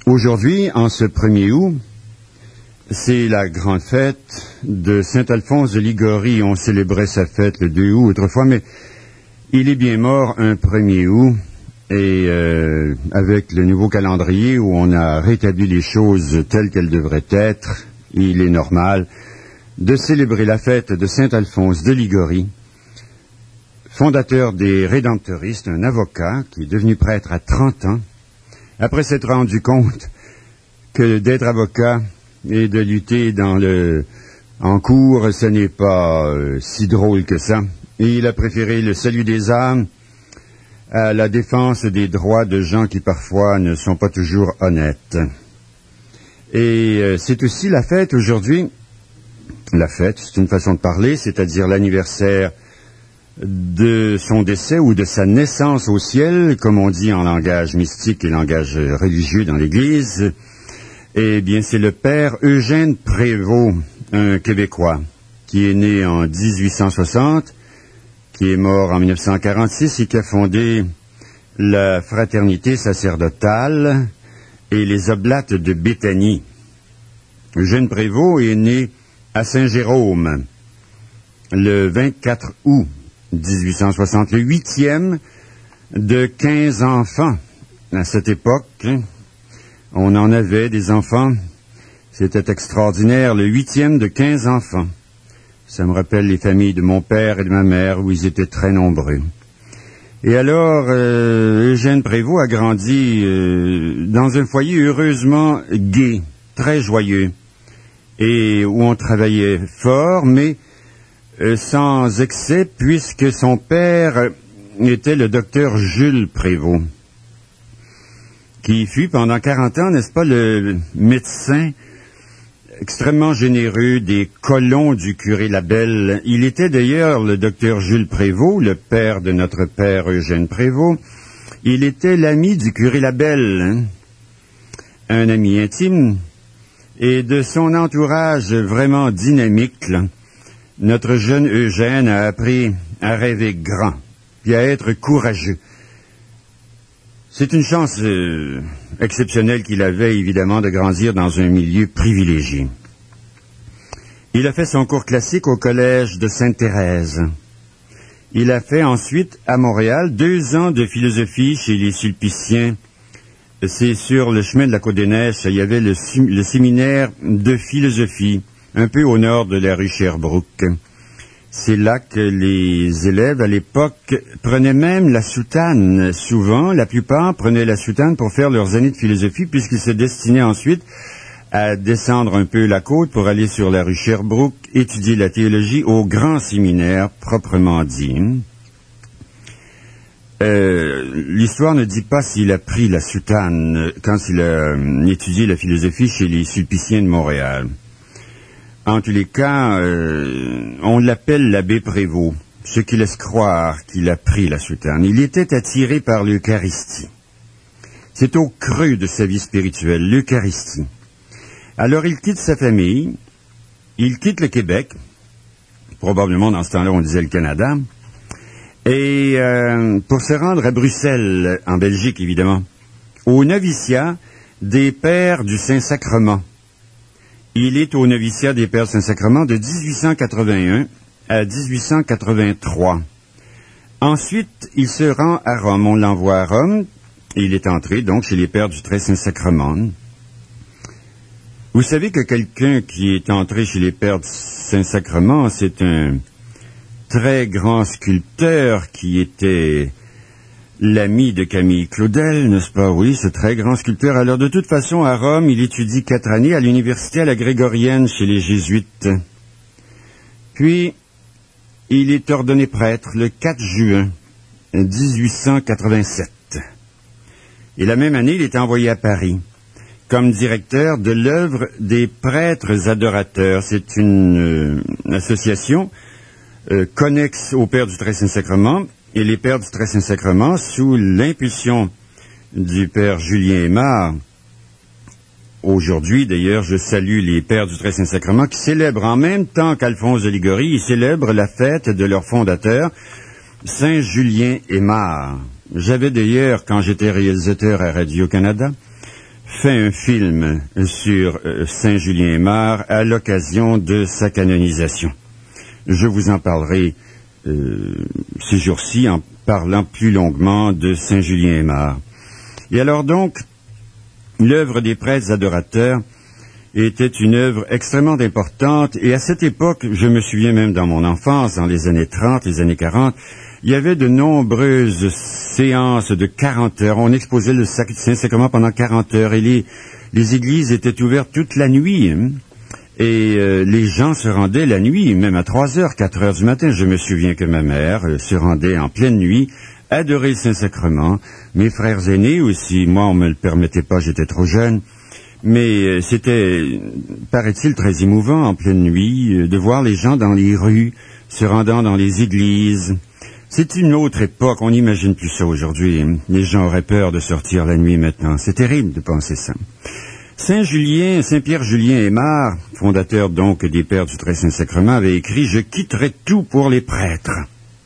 Aujourd'hui, en ce 1er août, c'est la grande fête de Saint-Alphonse de Liguori. On célébrait sa fête le 2 août autrefois, mais il est bien mort un 1er août. Et avec le nouveau calendrier où on a rétabli les choses telles qu'elles devraient être, il est normal de célébrer la fête de Saint-Alphonse de Liguori, fondateur des Rédemptoristes, un avocat qui est devenu prêtre à 30 ans, après s'être rendu compte que d'être avocat et de lutter en cour, ce n'est pas si drôle que ça. Et il a préféré le salut des âmes à la défense des droits de gens qui parfois ne sont pas toujours honnêtes. Et c'est aussi la fête aujourd'hui. La fête, c'est une façon de parler, c'est-à-dire l'anniversaire de son décès ou de sa naissance au ciel, comme on dit en langage mystique et langage religieux dans l'Église. Eh bien, c'est le père Eugène Prévost, un Québécois, qui est né en 1860, qui est mort en 1946 et qui a fondé la fraternité sacerdotale et les oblates de Béthanie. Eugène Prévost est né à Saint-Jérôme le 24 août 1860, le 8e de 15 enfants. À cette époque, on en avait des enfants. C'était extraordinaire, le 8e de 15 enfants. Ça me rappelle les familles de mon père et de ma mère, où ils étaient très nombreux. Et alors, Eugène Prévost a grandi dans un foyer heureusement gai, très joyeux, et où on travaillait fort, mais sans excès, puisque son père était le docteur Jules Prévost, qui fut pendant 40 ans, n'est-ce pas, le médecin extrêmement généreux des colons du curé Labelle. Il était d'ailleurs le docteur Jules Prévost, le père de notre père Eugène Prévost. Il était l'ami du curé Labelle, hein, un ami intime, et de son entourage vraiment dynamique, là, notre jeune Eugène a appris à rêver grand, puis à être courageux. C'est une chance exceptionnelle qu'il avait, évidemment, de grandir dans un milieu privilégié. Il a fait son cours classique au collège de Sainte-Thérèse. Il a fait ensuite, à Montréal, 2 ans de philosophie chez les Sulpiciens. C'est sur le chemin de la Côte-des-Neiges, il y avait le séminaire de philosophie, un peu au nord de la rue Sherbrooke. C'est là que les élèves, à l'époque, prenaient même la soutane. Souvent, la plupart prenaient la soutane pour faire leurs années de philosophie, puisqu'ils se destinaient ensuite à descendre un peu la côte pour aller sur la rue Sherbrooke, étudier la théologie au grand séminaire, proprement dit. L'histoire ne dit pas s'il a pris la soutane quand il a étudié la philosophie chez les Sulpiciens de Montréal. En tous les cas, on l'appelle l'abbé Prévost, ce qui laisse croire qu'il a pris la soutane. Il était attiré par l'Eucharistie. C'est au creux de sa vie spirituelle, l'Eucharistie. Alors il quitte sa famille, il quitte le Québec, probablement dans ce temps-là on disait le Canada, et pour se rendre à Bruxelles, en Belgique évidemment, au noviciat des Pères du Saint-Sacrement. Il est au noviciat des Pères du Saint-Sacrement de 1881 à 1883. Ensuite, il se rend à Rome. On l'envoie à Rome. Et il est entré, donc, chez les Pères du Très Saint-Sacrement. Vous savez que quelqu'un qui est entré chez les Pères du Saint-Sacrement, c'est un très grand sculpteur qui était l'ami de Camille Claudel, n'est-ce pas? Oui, ce très grand sculpteur. Alors, de toute façon, à Rome, il étudie 4 années à l'université à la Grégorienne chez les Jésuites. Puis, il est ordonné prêtre le 4 juin 1887. Et la même année, il est envoyé à Paris comme directeur de l'œuvre des prêtres adorateurs. C'est une association connexe au Père du Très Saint-Sacrement. Et les Pères du Très Saint-Sacrement, sous l'impulsion du Père Julien Aymar, aujourd'hui d'ailleurs, je salue les Pères du Très Saint-Sacrement qui célèbrent en même temps qu'Alphonse de Liguori, ils célèbrent la fête de leur fondateur, Saint Julien Aymar. J'avais d'ailleurs, quand j'étais réalisateur à Radio-Canada, fait un film sur Saint Julien Aymar à l'occasion de sa canonisation. Je vous en parlerai ces jours-ci en parlant plus longuement de Saint Julien Aymar. Et alors donc, l'œuvre des prêtres adorateurs était une œuvre extrêmement importante, et à cette époque, je me souviens même dans mon enfance, dans les années 30, les années 40, il y avait de nombreuses séances de 40 heures. On exposait le Saint-Sacrement pendant 40 heures, et les églises étaient ouvertes toute la nuit, hein. Et les gens se rendaient la nuit, même à 3 heures, 4 heures du matin. Je me souviens que ma mère se rendait en pleine nuit, adorer le Saint-Sacrement. Mes frères aînés aussi, moi on me le permettait pas, j'étais trop jeune. Mais c'était, paraît-il, très émouvant en pleine nuit, de voir les gens dans les rues, se rendant dans les églises. C'est une autre époque, on n'imagine plus ça aujourd'hui. Les gens auraient peur de sortir la nuit maintenant. C'est terrible de penser ça. Saint-Pierre Julien Aymar, fondateur donc des Pères du Très Saint-Sacrement, avait écrit « Je quitterai tout pour les prêtres ».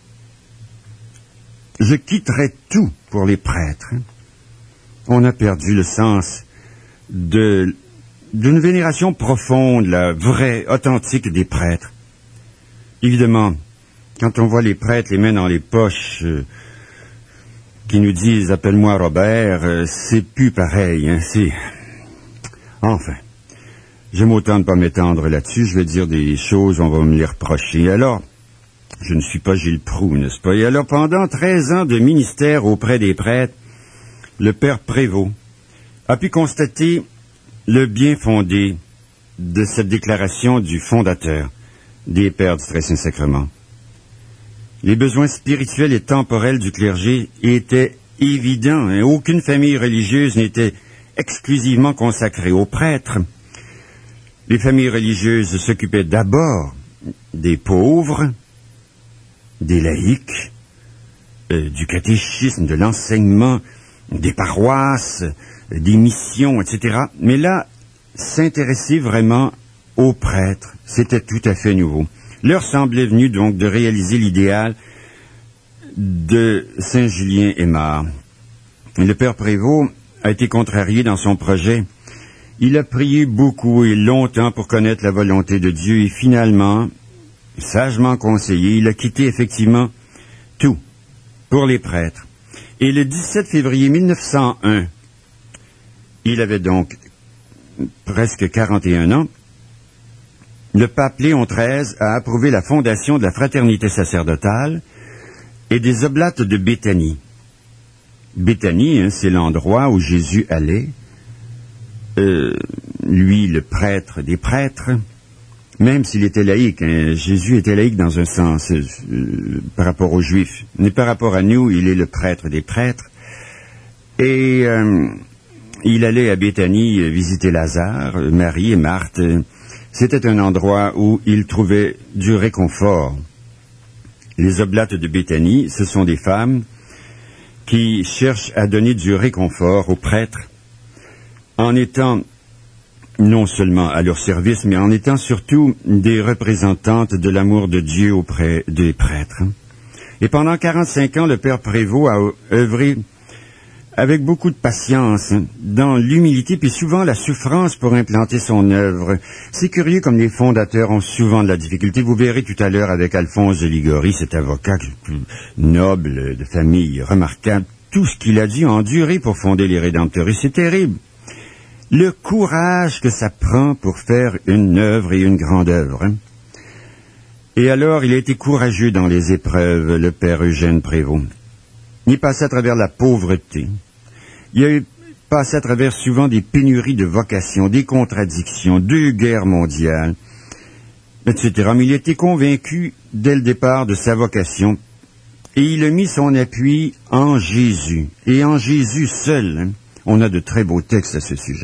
Je quitterai tout pour les prêtres. On a perdu le sens d'une vénération profonde, la vraie, authentique des prêtres. Évidemment, quand on voit les prêtres les mains dans les poches, qui nous disent « appelle-moi Robert », c'est plus pareil, hein, c'est... Enfin, j'aime autant ne pas m'étendre là-dessus, je vais dire des choses, on va me les reprocher. Alors, je ne suis pas Gilles Proulx, n'est-ce pas? Et alors, pendant 13 ans de ministère auprès des prêtres, le père Prévost a pu constater le bien fondé de cette déclaration du fondateur des Pères du Très Saint-Sacrement. Les besoins spirituels et temporels du clergé étaient évidents, hein. Aucune famille religieuse n'était exclusivement consacrée aux prêtres. Les familles religieuses s'occupaient d'abord des pauvres, des laïcs, du catéchisme, de l'enseignement, des paroisses, des missions, etc. Mais là, s'intéresser vraiment aux prêtres, c'était tout à fait nouveau. L'heure semblait venue donc de réaliser l'idéal de Saint Julien Aymar. Le père Prévost a été contrarié dans son projet. Il a prié beaucoup et longtemps pour connaître la volonté de Dieu et finalement, sagement conseillé, il a quitté effectivement tout pour les prêtres. Et le 17 février 1901, il avait donc presque 41 ans, le pape Léon XIII a approuvé la fondation de la fraternité sacerdotale et des oblates de Béthanie. Béthanie, hein, c'est l'endroit où Jésus allait, lui, le prêtre des prêtres, même s'il était laïque, hein, Jésus était laïque dans un sens par rapport aux Juifs, mais par rapport à nous, il est le prêtre des prêtres. Et il allait à Béthanie visiter Lazare, Marie et Marthe. C'était un endroit où il trouvait du réconfort. Les oblates de Béthanie, ce sont des femmes qui cherchent à donner du réconfort aux prêtres en étant non seulement à leur service, mais en étant surtout des représentantes de l'amour de Dieu auprès des prêtres. Et pendant 45 ans, le père Prévost a œuvré avec beaucoup de patience, dans l'humilité, puis souvent la souffrance pour implanter son œuvre. C'est curieux comme les fondateurs ont souvent de la difficulté. Vous verrez tout à l'heure avec Alphonse de Ligori, cet avocat noble, de famille remarquable, tout ce qu'il a dû endurer pour fonder les Rédempteurs. Et c'est terrible. Le courage que ça prend pour faire une œuvre et une grande œuvre. Hein. Et alors, il a été courageux dans les épreuves, le père Eugène Prévost. Il passait à travers la pauvreté. Il a passé à travers souvent des pénuries de vocations, des contradictions, 2 guerres mondiales, etc. Mais il était convaincu dès le départ de sa vocation et il a mis son appui en Jésus. Et en Jésus seul, hein. On a de très beaux textes à ce sujet.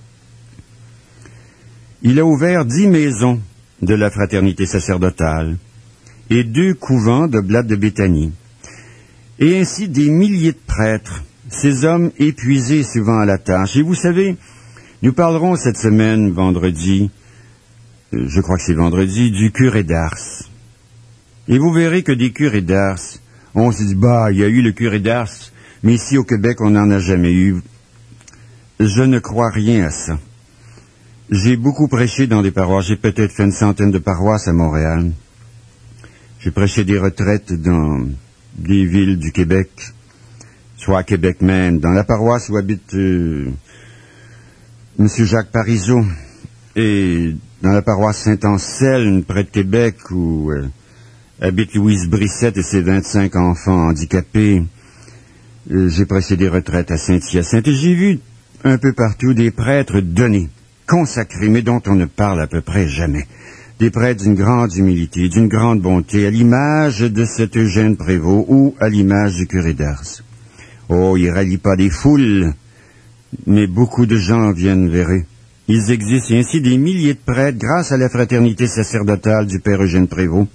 Il a ouvert 10 maisons de la fraternité sacerdotale et 2 couvents d'oblates de Béthanie. Et ainsi des milliers de prêtres, ces hommes épuisés souvent à la tâche. Et vous savez, nous parlerons cette semaine, vendredi, je crois que c'est vendredi, du curé d'Ars. Et vous verrez que des curés d'Ars, on se dit, il y a eu le curé d'Ars, mais ici au Québec, on n'en a jamais eu. je ne crois rien à ça. J'ai beaucoup prêché dans des paroisses. J'ai peut-être fait une centaine de paroisses à Montréal. J'ai prêché des retraites dans des villes du Québec, soit à Québec même, dans la paroisse où habite M. Jacques Parizeau, et dans la paroisse Saint-Anselme, près de Québec, où habite Louise Brissette et ses 25 enfants handicapés. J'ai prêché des retraites à Saint-Hyacinthe, et j'ai vu un peu partout des prêtres donnés, consacrés, mais dont on ne parle à peu près jamais. Des prêtres d'une grande humilité, d'une grande bonté, à l'image de cet Eugène Prévost ou à l'image du curé d'Ars. Oh, il rallie pas des foules, mais beaucoup de gens viennent vers eux. Ils existent, et ainsi des milliers de prêtres, grâce à la fraternité sacerdotale du Père Eugène Prévost.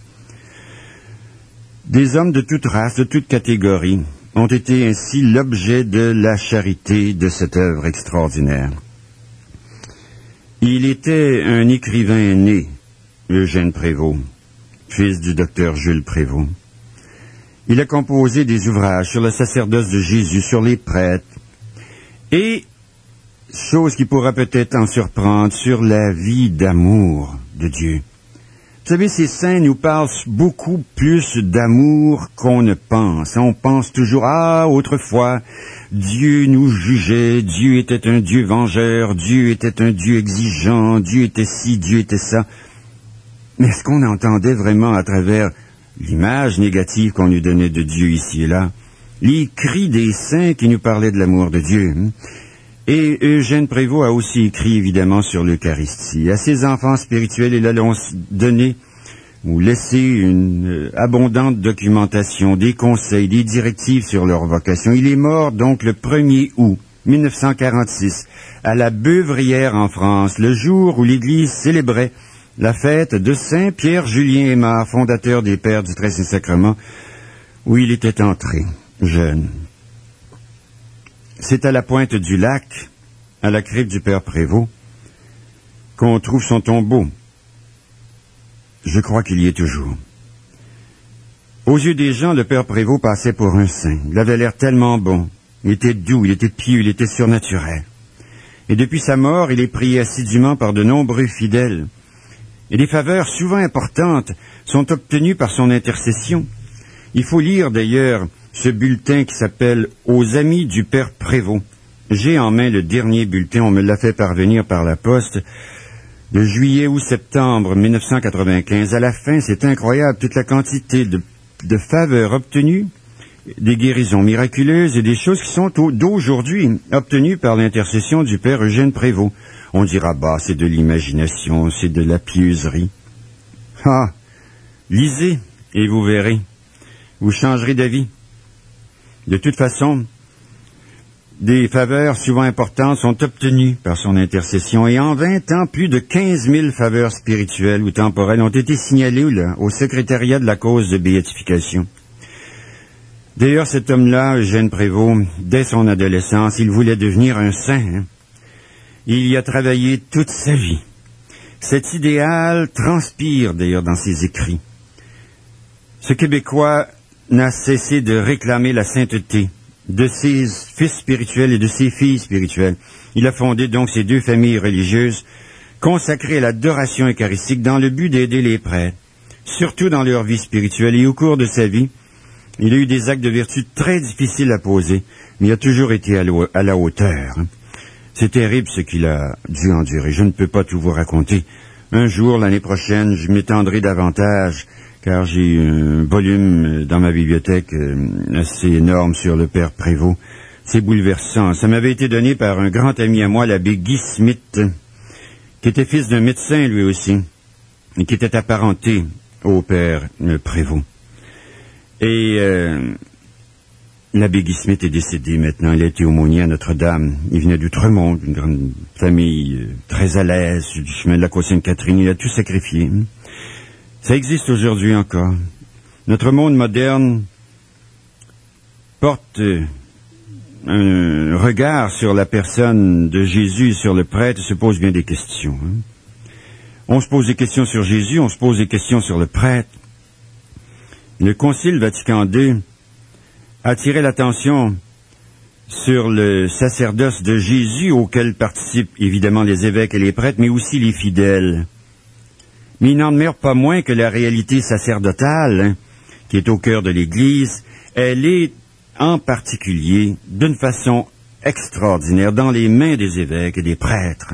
Des hommes de toute race, de toute catégorie, ont été ainsi l'objet de la charité de cette œuvre extraordinaire. Il était un écrivain né, Eugène Prévost, fils du docteur Jules Prévost. Il a composé des ouvrages sur le sacerdoce de Jésus, sur les prêtres, et, chose qui pourra peut-être en surprendre, sur la vie d'amour de Dieu. Vous savez, ces saints nous parlent beaucoup plus d'amour qu'on ne pense. On pense toujours, autrefois, Dieu nous jugeait, Dieu était un Dieu vengeur, Dieu était un Dieu exigeant, Dieu était ci, Dieu était ça. Mais est-ce qu'on entendait vraiment à travers l'image négative qu'on nous donnait de Dieu ici et là, les cris des saints qui nous parlaient de l'amour de Dieu? Et Eugène Prévost a aussi écrit évidemment sur l'Eucharistie. À ses enfants spirituels, il a donné ou laissé une abondante documentation, des conseils, des directives sur leur vocation. Il est mort donc le 1er août 1946 à la Beuvrière en France, le jour où l'Église célébrait la fête de Saint Pierre-Julien Aymar, fondateur des Pères du Très Saint-Sacrement, où il était entré, jeune. C'est à la pointe du lac, à la crypte du Père Prévost, qu'on trouve son tombeau. Je crois qu'il y est toujours. Aux yeux des gens, le Père Prévost passait pour un saint. Il avait l'air tellement bon. Il était doux, il était pieux, il était surnaturel. Et depuis sa mort, il est prié assidûment par de nombreux fidèles. Et des faveurs souvent importantes sont obtenues par son intercession. Il faut lire d'ailleurs ce bulletin qui s'appelle « Aux amis du Père Prévost ». J'ai en main le dernier bulletin, on me l'a fait parvenir par la poste, de juillet ou septembre 1995. À la fin, c'est incroyable, toute la quantité de faveurs obtenues, des guérisons miraculeuses et des choses qui sont d'aujourd'hui obtenues par l'intercession du Père Eugène Prévost. On dira, c'est de l'imagination, c'est de la pieuserie. Lisez et vous verrez. Vous changerez d'avis. De toute façon, des faveurs souvent importantes sont obtenues par son intercession, et en 20 ans, plus de 15 000 faveurs spirituelles ou temporelles ont été signalées au secrétariat de la cause de béatification. D'ailleurs, cet homme-là, Eugène Prévost, dès son adolescence, il voulait devenir un saint. Il y a travaillé toute sa vie. Cet idéal transpire d'ailleurs dans ses écrits. Ce Québécois n'a cessé de réclamer la sainteté de ses fils spirituels et de ses filles spirituelles. Il a fondé donc ces deux familles religieuses consacrées à l'adoration eucharistique dans le but d'aider les prêtres, surtout dans leur vie spirituelle. Et au cours de sa vie, il a eu des actes de vertu très difficiles à poser, mais il a toujours été à la hauteur. C'est terrible ce qu'il a dû endurer. Je ne peux pas tout vous raconter. Un jour, l'année prochaine, je m'étendrai davantage, car j'ai un volume dans ma bibliothèque assez énorme sur le Père Prévost. C'est bouleversant. Ça m'avait été donné par un grand ami à moi, l'abbé Guy Smith, qui était fils d'un médecin lui aussi, et qui était apparenté au Père Prévost. Et l'abbé Guy Smith est décédé maintenant. Il a été aumônier à Notre-Dame. Il venait d'Outremont, d'une grande famille très à l'aise, du chemin de la Côte Sainte-Catherine. Il a tout sacrifié. Ça existe aujourd'hui encore. Notre monde moderne porte un regard sur la personne de Jésus et sur le prêtre et se pose bien des questions. On se pose des questions sur Jésus, on se pose des questions sur le prêtre. Le Concile Vatican II a attiré l'attention sur le sacerdoce de Jésus auquel participent évidemment les évêques et les prêtres, mais aussi les fidèles. Mais il n'en demeure pas moins que la réalité sacerdotale, qui est au cœur de l'Église, elle est en particulier, d'une façon extraordinaire, dans les mains des évêques et des prêtres.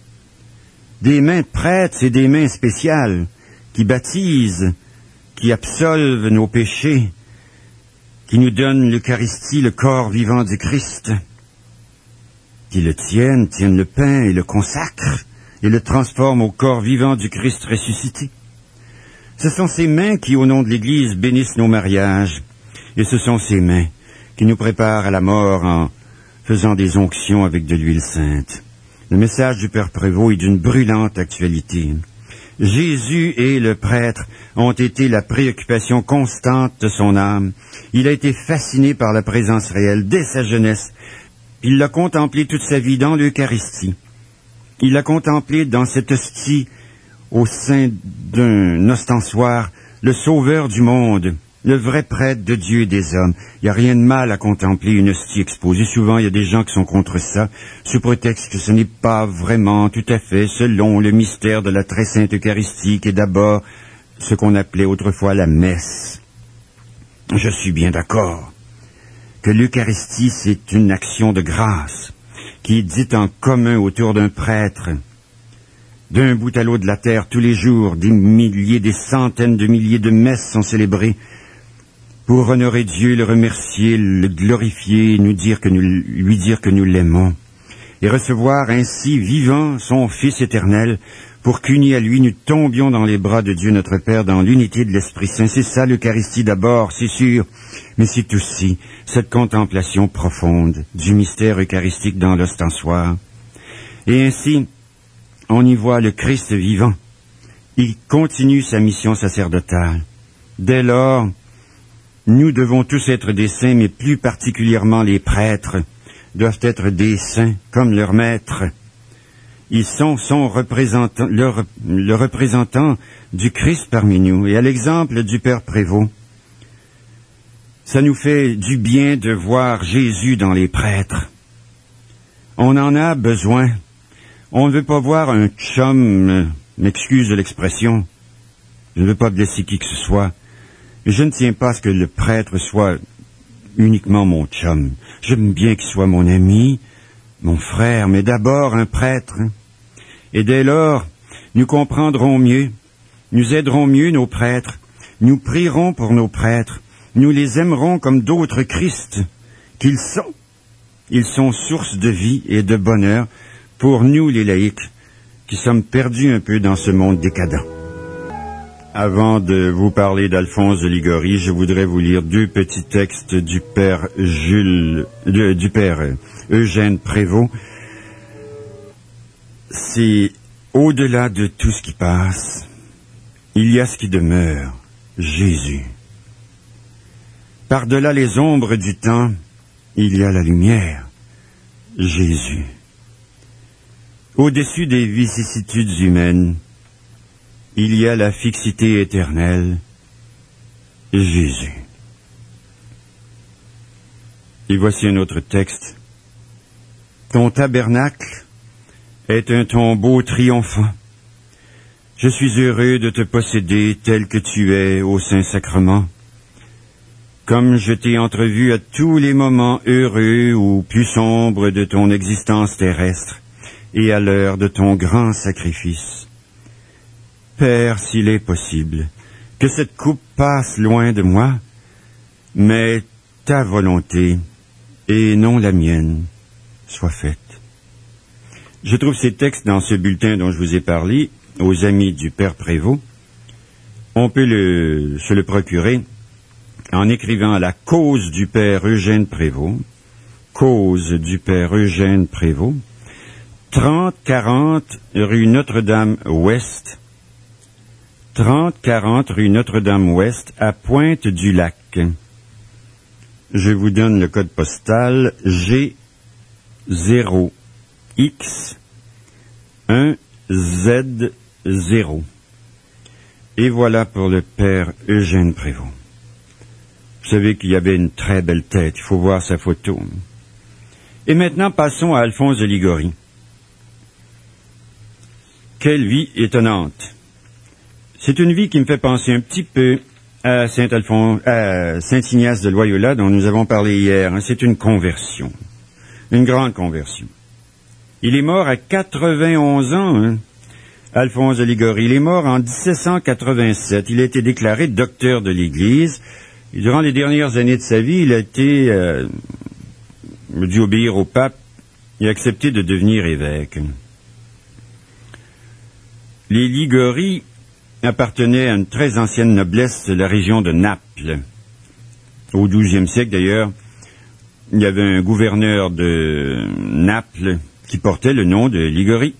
Des mains de prêtres et des mains spéciales qui baptisent, qui absolvent nos péchés, qui nous donnent l'Eucharistie, le corps vivant du Christ, qui le tiennent le pain et le consacrent, et le transforment au corps vivant du Christ ressuscité. Ce sont ces mains qui, au nom de l'Église, bénissent nos mariages, et ce sont ces mains qui nous préparent à la mort en faisant des onctions avec de l'huile sainte. Le message du Père Prévost est d'une brûlante actualité. Jésus et le prêtre ont été la préoccupation constante de son âme. Il a été fasciné par la présence réelle dès sa jeunesse. Il l'a contemplé toute sa vie dans l'Eucharistie. Il l'a contemplé dans cette hostie au sein d'un ostensoir, le Sauveur du monde, le vrai prêtre de Dieu et des hommes. Il n'y a rien de mal à contempler une hostie exposée. Souvent, il y a des gens qui sont contre ça, sous prétexte que ce n'est pas vraiment tout à fait selon le mystère de la très sainte Eucharistie, qui est d'abord ce qu'on appelait autrefois la messe. Je suis bien d'accord que l'Eucharistie, c'est une action de grâce qui est dite en commun autour d'un prêtre. D'un bout à l'autre de la terre, tous les jours, des milliers, des centaines de milliers de messes sont célébrées pour honorer Dieu, le remercier, le glorifier, lui dire que nous l'aimons, et recevoir ainsi vivant son Fils éternel, pour qu'unis à lui, nous tombions dans les bras de Dieu notre Père, dans l'unité de l'Esprit Saint. C'est ça l'Eucharistie d'abord, c'est sûr, mais c'est aussi cette contemplation profonde du mystère eucharistique dans l'ostensoir. Et ainsi, on y voit le Christ vivant. Il continue sa mission sacerdotale. Dès lors, nous devons tous être des saints, mais plus particulièrement les prêtres doivent être des saints comme leur maître. Ils sont le représentant du Christ parmi nous. Et à l'exemple du Père Prévost, ça nous fait du bien de voir Jésus dans les prêtres. On en a besoin. On ne veut pas voir un chum, m'excuse de l'expression, je ne veux pas blesser qui que ce soit. Je ne tiens pas à ce que le prêtre soit uniquement mon chum. J'aime bien qu'il soit mon ami, mon frère, mais d'abord un prêtre. Et dès lors, nous comprendrons mieux, nous aiderons mieux nos prêtres, nous prierons pour nos prêtres, nous les aimerons comme d'autres Christ qu'ils sont. Ils sont source de vie et de bonheur pour nous les laïcs, qui sommes perdus un peu dans ce monde décadent. Avant de vous parler d'Alphonse de Liguori, je voudrais vous lire deux petits textes du Père Eugène Prévost. C'est au-delà de tout ce qui passe, il y a ce qui demeure, Jésus. Par-delà les ombres du temps, il y a la lumière, Jésus. Au-dessus des vicissitudes humaines, il y a la fixité éternelle, Jésus. Et voici un autre texte. Ton tabernacle est un tombeau triomphant. Je suis heureux de te posséder tel que tu es au Saint-Sacrement. Comme je t'ai entrevu à tous les moments heureux ou plus sombres de ton existence terrestre et à l'heure de ton grand sacrifice. Père, s'il est possible, que cette coupe passe loin de moi, mais ta volonté, et non la mienne, soit faite. Je trouve ces textes dans ce bulletin dont je vous ai parlé, aux amis du Père Prévost. On peut se le procurer en écrivant à la cause du Père Eugène Prévost, cause du Père Eugène Prévost, 30-40 rue Notre-Dame-Ouest, 30-40 rue Notre-Dame-Ouest, à Pointe-du-Lac. Je vous donne le code postal G0X1Z0. Et voilà pour le Père Eugène Prévost. Vous savez qu'il y avait une très belle tête, il faut voir sa photo. Et maintenant, passons à Alphonse de Liguori. Quelle vie étonnante! C'est une vie qui me fait penser un petit peu à Saint-Ignace de Loyola, dont nous avons parlé hier. C'est une conversion. Une grande conversion. Il est mort à 91 ans, Alphonse de Liguori. Il est mort en 1787. Il a été déclaré docteur de l'Église. Et durant les dernières années de sa vie, il a été dû obéir au pape et accepté de devenir évêque. Les Liguori appartenaient à une très ancienne noblesse de la région de Naples. Au XIIe siècle, d'ailleurs, il y avait un gouverneur de Naples qui portait le nom de Liguori.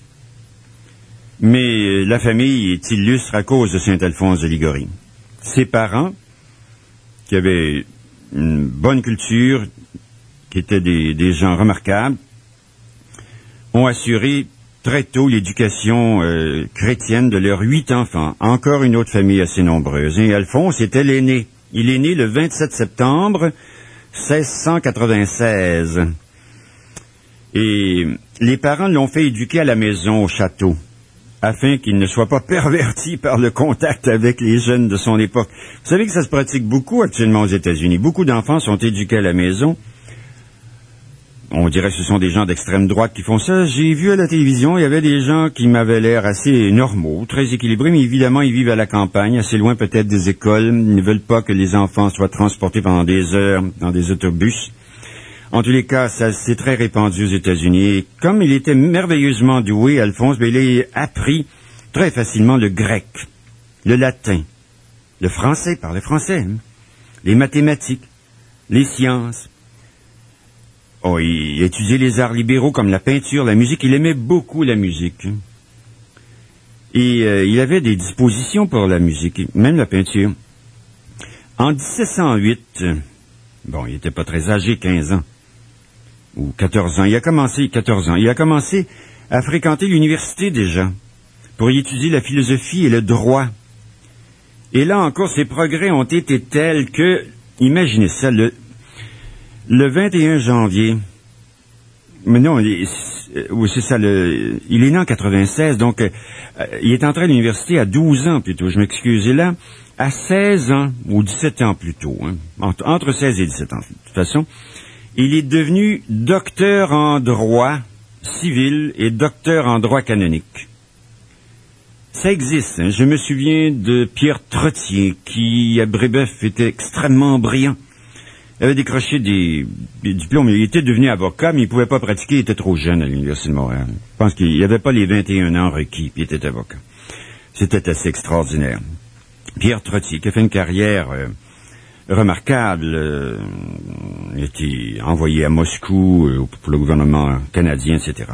Mais la famille est illustre à cause de Saint-Alphonse de Liguori. Ses parents, qui avaient une bonne culture, qui étaient des gens remarquables, ont assuré très tôt l'éducation chrétienne de leurs 8 enfants. Encore une autre famille assez nombreuse. Et Alphonse était l'aîné. Il est né le 27 septembre 1696. Et les parents l'ont fait éduquer à la maison, au château, afin qu'il ne soit pas perverti par le contact avec les jeunes de son époque. Vous savez que ça se pratique beaucoup actuellement aux États-Unis. Beaucoup d'enfants sont éduqués à la maison. On dirait que ce sont des gens d'extrême droite qui font ça. J'ai vu à la télévision, il y avait des gens qui m'avaient l'air assez normaux, très équilibrés, mais évidemment, ils vivent à la campagne, assez loin peut-être des écoles. Ils ne veulent pas que les enfants soient transportés pendant des heures dans des autobus. En tous les cas, ça c'est très répandu aux États-Unis. Et comme il était merveilleusement doué, Alphonse, il a appris très facilement le grec, le latin, le français, il parlait français, les mathématiques, les sciences. Oh, il étudiait les arts libéraux comme la peinture, la musique. Il aimait beaucoup la musique. Et il avait des dispositions pour la musique, même la peinture. En 1708, il n'était pas très âgé, 15 ans. Ou 14 ans. Il a commencé à fréquenter l'université déjà, pour y étudier la philosophie et le droit. Et là encore, ses progrès ont été tels que, imaginez ça, le 21 janvier, mais non, c'est ça, il est né en 96, donc il est entré à l'université à 12 ans plutôt, je m'excuse, et là, à 16 ans, ou 17 ans plutôt, entre 16 et 17 ans, de toute façon, il est devenu docteur en droit civil et docteur en droit canonique. Ça existe, je me souviens de Pierre Trottier, qui, à Brébeuf, était extrêmement brillant. Il avait décroché des diplômes. Il était devenu avocat, mais il ne pouvait pas pratiquer. Il était trop jeune à l'Université de Montréal. Je pense qu'il n'y avait pas les 21 ans requis, puis il était avocat. C'était assez extraordinaire. Pierre Trottier, qui a fait une carrière remarquable, il a été envoyé à Moscou pour le gouvernement canadien, etc.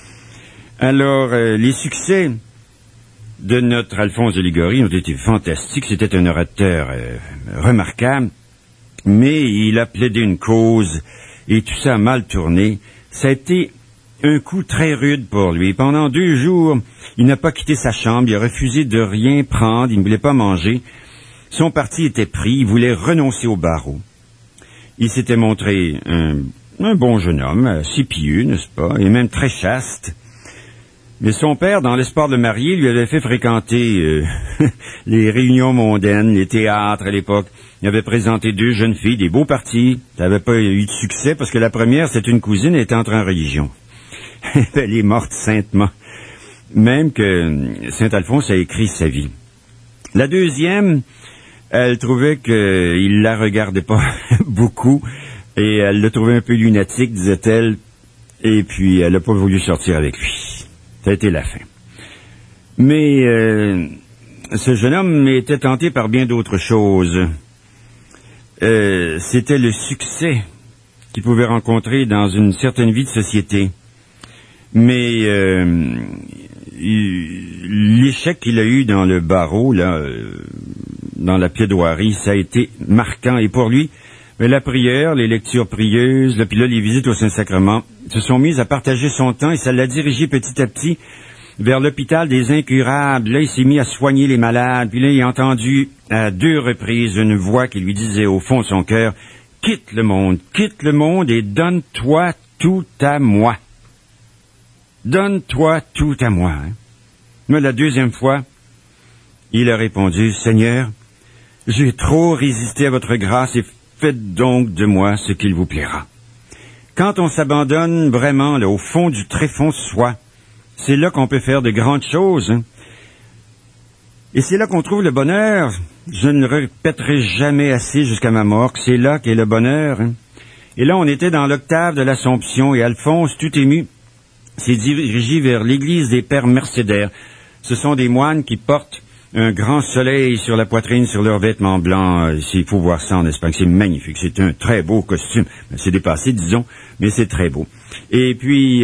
Alors, les succès de notre Alphonse de Liguori ont été fantastiques. C'était un orateur remarquable. Mais il a plaidé une cause, et tout ça a mal tourné. Ça a été un coup très rude pour lui. Pendant 2 jours, il n'a pas quitté sa chambre, il a refusé de rien prendre, il ne voulait pas manger. Son parti était pris, il voulait renoncer au barreau. Il s'était montré un bon jeune homme, assez pieux, n'est-ce pas, et même très chaste. Mais son père, dans l'espoir de le marier, lui avait fait fréquenter les réunions mondaines, les théâtres à l'époque. Il avait présenté 2 jeunes filles, des beaux partis. Ça n'avait pas eu de succès parce que la première, c'était une cousine, elle était entrée en religion. Elle est morte saintement. Même que Saint-Alphonse a écrit sa vie. La deuxième, elle trouvait qu'il la regardait pas beaucoup et elle le trouvait un peu lunatique, disait-elle, et puis elle n'a pas voulu sortir avec lui. Ça a été la fin. Mais ce jeune homme était tenté par bien d'autres choses. C'était le succès qu'il pouvait rencontrer dans une certaine vie de société. Mais l'échec qu'il a eu dans le barreau, là, dans la plaidoirie, ça a été marquant. Et pour lui, la prière, les lectures prieuses, puis là, les visites au Saint-Sacrement, se sont mises à partager son temps et ça l'a dirigé petit à petit vers l'hôpital des incurables. Là, il s'est mis à soigner les malades. Puis là, il a entendu à 2 reprises une voix qui lui disait au fond de son cœur, quitte le monde et donne-toi tout à moi. Donne-toi tout à moi. Hein? Mais la deuxième fois, il a répondu, Seigneur, j'ai trop résisté à votre grâce et faites donc de moi ce qu'il vous plaira. Quand on s'abandonne vraiment là, au fond du tréfonds de soi, c'est là qu'on peut faire de grandes choses. Hein? Et c'est là qu'on trouve le bonheur. Je ne le répéterai jamais assez jusqu'à ma mort que c'est là qu'est le bonheur. Hein? Et là, on était dans l'octave de l'Assomption et Alphonse, tout ému, s'est dirigé vers l'église des Pères Mercédaires. Ce sont des moines qui portent un grand soleil sur la poitrine, sur leurs vêtements blancs. Il faut voir ça en Espagne. C'est magnifique. C'est un très beau costume. C'est dépassé, disons, mais c'est très beau. Et puis,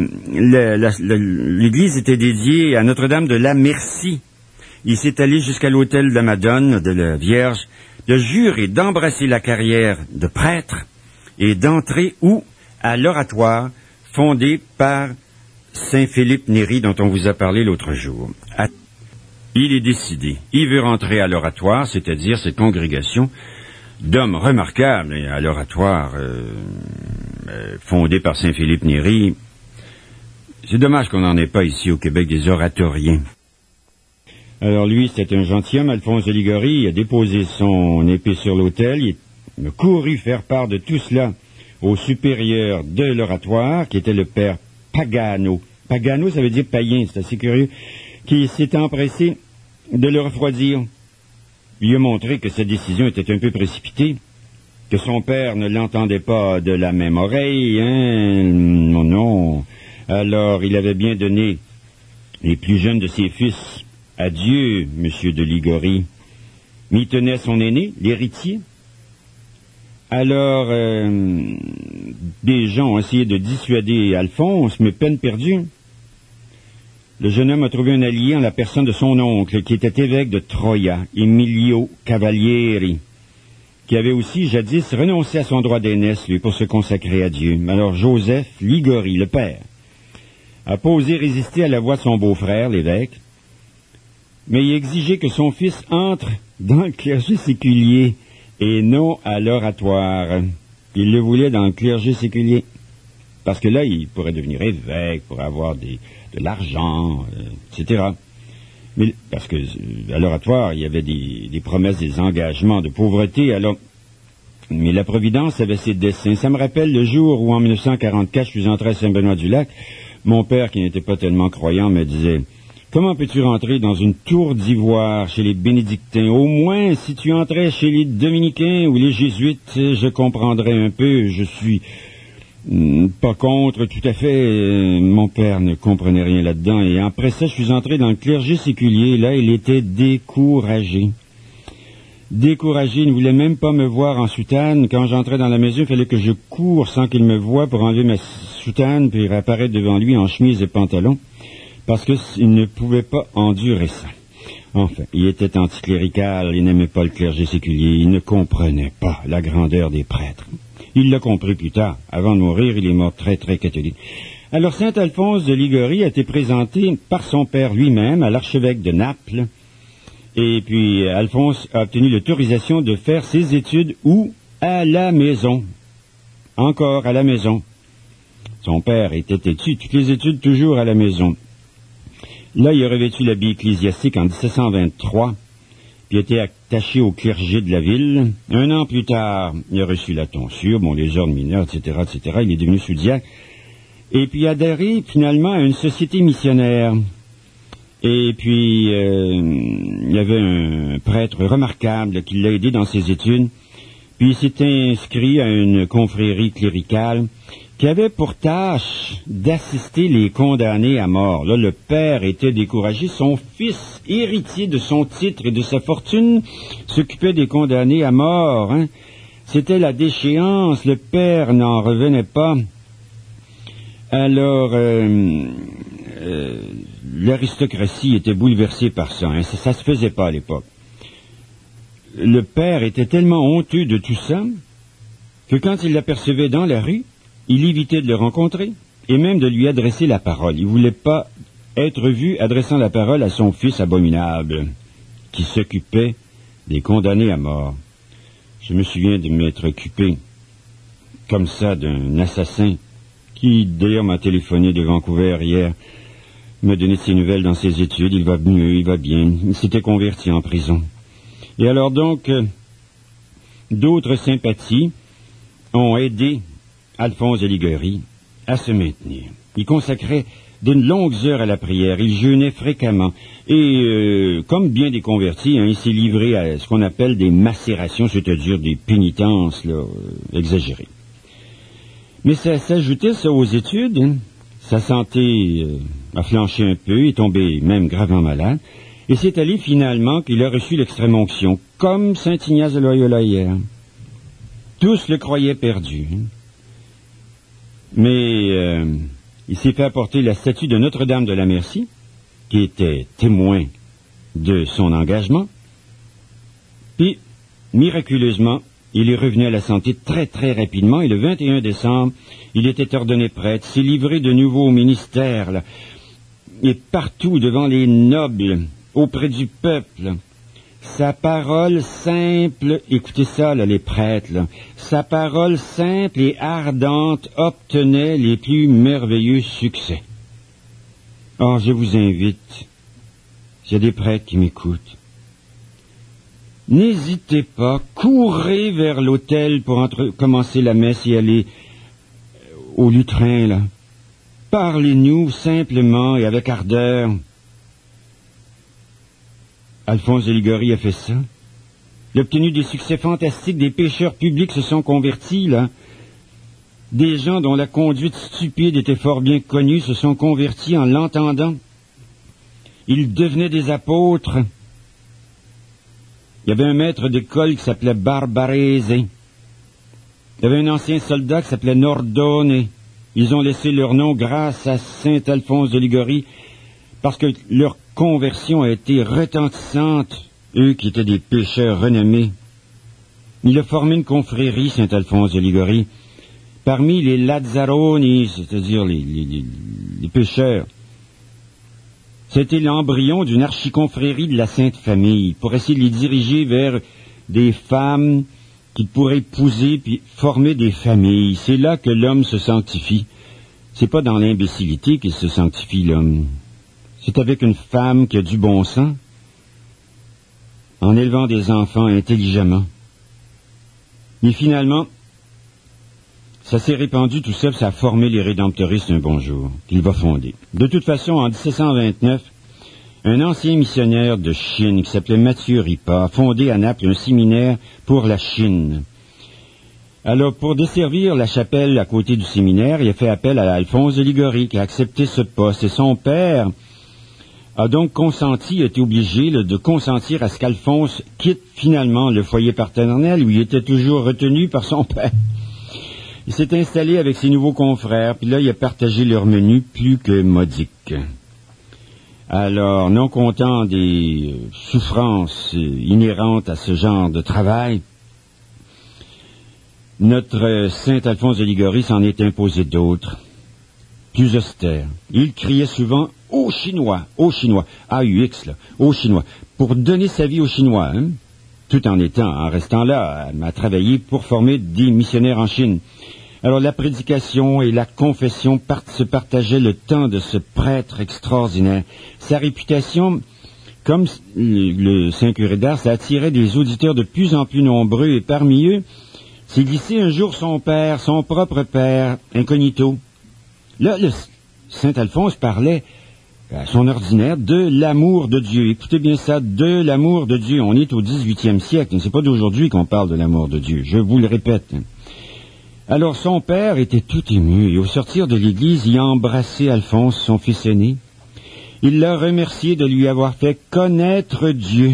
l'église était dédiée à Notre-Dame de la Merci. Il s'est allé jusqu'à l'autel de la Madone, de la Vierge, de jurer d'embrasser la carrière de prêtre et d'entrer à l'oratoire fondé par Saint Philippe Néri, dont on vous a parlé l'autre jour. Il est décidé. Il veut rentrer à l'oratoire, c'est-à-dire cette congrégation d'hommes remarquables à l'oratoire fondé par Saint Philippe Néri. C'est dommage qu'on n'en ait pas ici au Québec des oratoriens. Alors lui, c'est un gentilhomme, Alphonse de Liguori. Il a déposé son épée sur l'autel. Il a couru faire part de tout cela au supérieur de l'oratoire, qui était le père Pagano. Pagano, ça veut dire païen, c'est assez curieux, qui s'est empressé de le refroidir. Il a montré que sa décision était un peu précipitée, que son père ne l'entendait pas de la même oreille, hein, non. Alors, il avait bien donné les plus jeunes de ses fils à Dieu, M. de Liguori, mais il tenait son aîné, l'héritier. Alors, des gens ont essayé de dissuader Alphonse, mais peine perdue. Le jeune homme a trouvé un allié en la personne de son oncle, qui était évêque de Troia, Emilio Cavalieri, qui avait aussi jadis renoncé à son droit d'aînesse, lui, pour se consacrer à Dieu. Alors Joseph Liguori, le père, a pas osé résister à la voix de son beau-frère, l'évêque, mais il exigeait que son fils entre dans le clergé séculier et non à l'oratoire. Il le voulait dans le clergé séculier, parce que là, il pourrait devenir évêque, pourrait avoir de l'argent, etc. Mais parce que à l'oratoire, il y avait des promesses, des engagements de pauvreté. Alors, mais la Providence avait ses desseins. Ça me rappelle le jour où, en 1944, je suis entré à Saint-Benoît-du-Lac. Mon père, qui n'était pas tellement croyant, me disait: comment peux-tu rentrer dans une tour d'ivoire chez les bénédictins? Au moins, si tu entrais chez les dominicains ou les jésuites, je comprendrais un peu. Je suis pas contre, tout à fait. Mon père ne comprenait rien là-dedans. Et après ça, je suis entré dans le clergé séculier. Là, il était découragé. Découragé, il ne voulait même pas me voir en soutane. Quand j'entrais dans la maison, il fallait que je cours sans qu'il me voie pour enlever ma soutane puis réapparaître devant lui en chemise et pantalon, parce qu'il ne pouvait pas endurer ça. Enfin, il était anticlérical, il n'aimait pas le clergé séculier, il ne comprenait pas la grandeur des prêtres. Il l'a compris plus tard. Avant de mourir, il est mort très, très catholique. Alors, saint Alphonse de Liguori a été présenté par son père lui-même à l'archevêque de Naples. Et puis, Alphonse a obtenu l'autorisation de faire ses études à la maison. Encore à la maison. Son père était têtu, toutes les études toujours à la maison. Là, il a revêtu l'habit ecclésiastique en 1723, puis a été attaché au clergé de la ville. Un an plus tard, il a reçu la tonsure, les ordres mineurs, etc., etc. Il est devenu sous-diacre. Et puis adhéré finalement à une société missionnaire. Et puis, il y avait un prêtre remarquable qui l'a aidé dans ses études. Puis il s'est inscrit à une confrérie cléricale qui avait pour tâche d'assister les condamnés à mort. Là, le père était découragé. Son fils, héritier de son titre et de sa fortune, s'occupait des condamnés à mort. Hein. C'était la déchéance. Le père n'en revenait pas. Alors, l'aristocratie était bouleversée par ça. Hein. Ça se faisait pas à l'époque. Le père était tellement honteux de tout ça que quand il l'apercevait dans la rue, il évitait de le rencontrer et même de lui adresser la parole. Il ne voulait pas être vu adressant la parole à son fils abominable qui s'occupait des condamnés à mort. Je me souviens de m'être occupé comme ça d'un assassin qui d'ailleurs m'a téléphoné de Vancouver hier, m'a donné ses nouvelles dans ses études. Il va mieux, il va bien. Il s'était converti en prison. Et alors donc, d'autres sympathies ont aidé Alphonse de Liguori à se maintenir. Il consacrait de longues heures à la prière, il jeûnait fréquemment, et comme bien des convertis, il s'est livré à ce qu'on appelle des macérations, c'est-à-dire des pénitences exagérées. Mais ça s'ajoutait ça aux études, hein. Sa santé a flanché un peu, il est tombé même gravement malade, et c'est allé finalement qu'il a reçu l'extrême-onction, comme saint Ignace de Loyola hier. Tous le croyaient perdu, hein. Mais il s'est fait apporter la statue de Notre-Dame de la Merci, qui était témoin de son engagement. Puis, miraculeusement, il est revenu à la santé très très rapidement, et le 21 décembre, il était ordonné prêtre, s'est livré de nouveau au ministère, là, et partout devant les nobles, auprès du peuple. Sa parole simple, écoutez ça, là, les prêtres, là, sa parole simple et ardente obtenait les plus merveilleux succès. Or, je vous invite, s'il y a des prêtres qui m'écoutent, n'hésitez pas, courez vers l'autel pour commencer la messe et aller au lutrin, là. Parlez-nous simplement et avec ardeur. Alphonse de Liguori a fait ça. Il a obtenu des succès fantastiques, des pécheurs publics se sont convertis, là. Des gens dont la conduite stupide était fort bien connue se sont convertis en l'entendant. Ils devenaient des apôtres. Il y avait un maître d'école qui s'appelait Barbarese. Il y avait un ancien soldat qui s'appelait Nordone. Ils ont laissé leur nom grâce à saint Alphonse de Liguori, parce que leur conversion a été retentissante, eux qui étaient des pécheurs renommés. Il a formé une confrérie, saint Alphonse de Liguori, parmi les Lazzaroni, c'est-à-dire les pécheurs. C'était l'embryon d'une archiconfrérie de la Sainte Famille, pour essayer de les diriger vers des femmes qui pourraient épouser puis former des familles. C'est là que l'homme se sanctifie. C'est pas dans l'imbécilité qu'il se sanctifie, l'homme. C'est avec une femme qui a du bon sens, en élevant des enfants intelligemment. Mais finalement, ça s'est répandu tout ça, ça a formé les Rédemptoristes un bon jour, qu'il va fonder. De toute façon, en 1729, un ancien missionnaire de Chine qui s'appelait Mathieu Ripa a fondé à Naples un séminaire pour la Chine. Alors, pour desservir la chapelle à côté du séminaire, il a fait appel à Alphonse de Liguori qui a accepté ce poste. Et son père a donc consenti, a été obligé de consentir à ce qu'Alphonse quitte finalement le foyer paternel où il était toujours retenu par son père. Il s'est installé avec ses nouveaux confrères, puis là, il a partagé leur menu plus que modique. Alors, non content des souffrances inhérentes à ce genre de travail, notre saint Alphonse de Liguori s'en est imposé d'autres, plus austères. Il criait souvent « aux Chinois », AUX, là, aux Chinois, pour donner sa vie aux Chinois, hein, tout en restant là, à travailler pour former des missionnaires en Chine. Alors la prédication et la confession se partageaient le temps de ce prêtre extraordinaire. Sa réputation, comme le saint curé d'Ars, ça attirait des auditeurs de plus en plus nombreux, et parmi eux, s'est glissé un jour son père, son propre père, incognito. Là, le saint Alphonse parlait à son ordinaire de l'amour de Dieu. Écoutez bien ça, de l'amour de Dieu. On est au 18e siècle, c'est pas d'aujourd'hui qu'on parle de l'amour de Dieu, je vous le répète. Alors son père était tout ému, et au sortir de l'église, il a embrassé Alphonse, son fils aîné. Il l'a remercié de lui avoir fait connaître Dieu.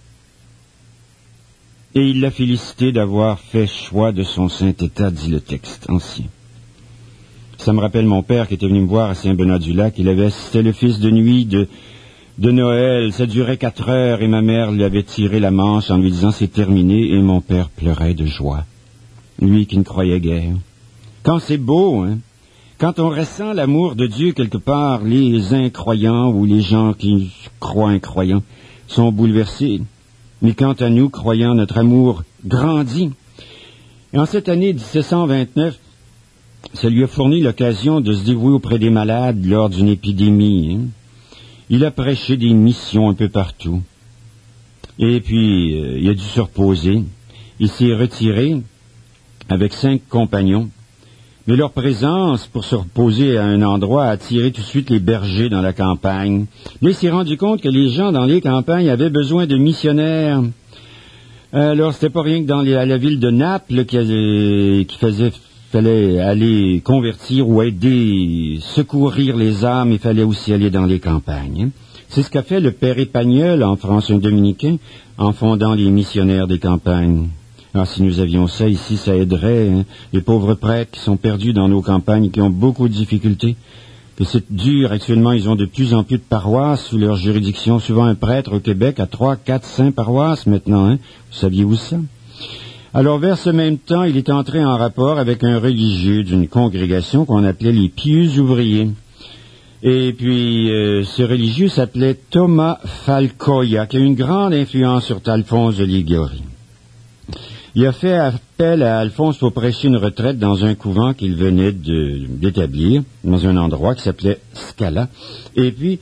Et il l'a félicité d'avoir fait choix de son saint état, dit le texte ancien. Ça me rappelle mon père qui était venu me voir à Saint-Benoît-du-Lac. Il avait assisté le fils de nuit de Noël. Ça durait 4 heures et ma mère lui avait tiré la manche en lui disant c'est terminé, et mon père pleurait de joie. Lui qui ne croyait guère. Quand c'est beau, hein, quand on ressent l'amour de Dieu quelque part, les incroyants ou les gens qui croient incroyants sont bouleversés. Mais quant à nous, croyants, notre amour grandit. Et en cette année 1729, Ça lui a fourni l'occasion de se dévouer auprès des malades lors d'une épidémie. Il a prêché des missions un peu partout. Et puis, il a dû se reposer. Il s'est retiré avec 5 compagnons. Mais leur présence, pour se reposer à un endroit, a attiré tout de suite les bergers dans la campagne. Mais il s'est rendu compte que les gens dans les campagnes avaient besoin de missionnaires. Alors, c'était pas rien que à la ville de Naples fallait aller convertir ou aider, secourir les âmes, il fallait aussi aller dans les campagnes. C'est ce qu'a fait le père Épagnol en France, un dominicain, en fondant les missionnaires des campagnes. Alors, si nous avions ça ici, ça aiderait les pauvres prêtres qui sont perdus dans nos campagnes, qui ont beaucoup de difficultés. Que c'est dur, actuellement, ils ont de plus en plus de paroisses sous leur juridiction. Souvent, un prêtre au Québec a 3, 4, 5 paroisses maintenant. Vous saviez-vous ça? Alors, vers ce même temps, il est entré en rapport avec un religieux d'une congrégation qu'on appelait les Pieux ouvriers. Et puis, ce religieux s'appelait Thomas Falcoya, qui a une grande influence sur Alphonse de Liguori. Il a fait appel à Alphonse pour prêcher une retraite dans un couvent qu'il venait d'établir, dans un endroit qui s'appelait Scala. Et puis,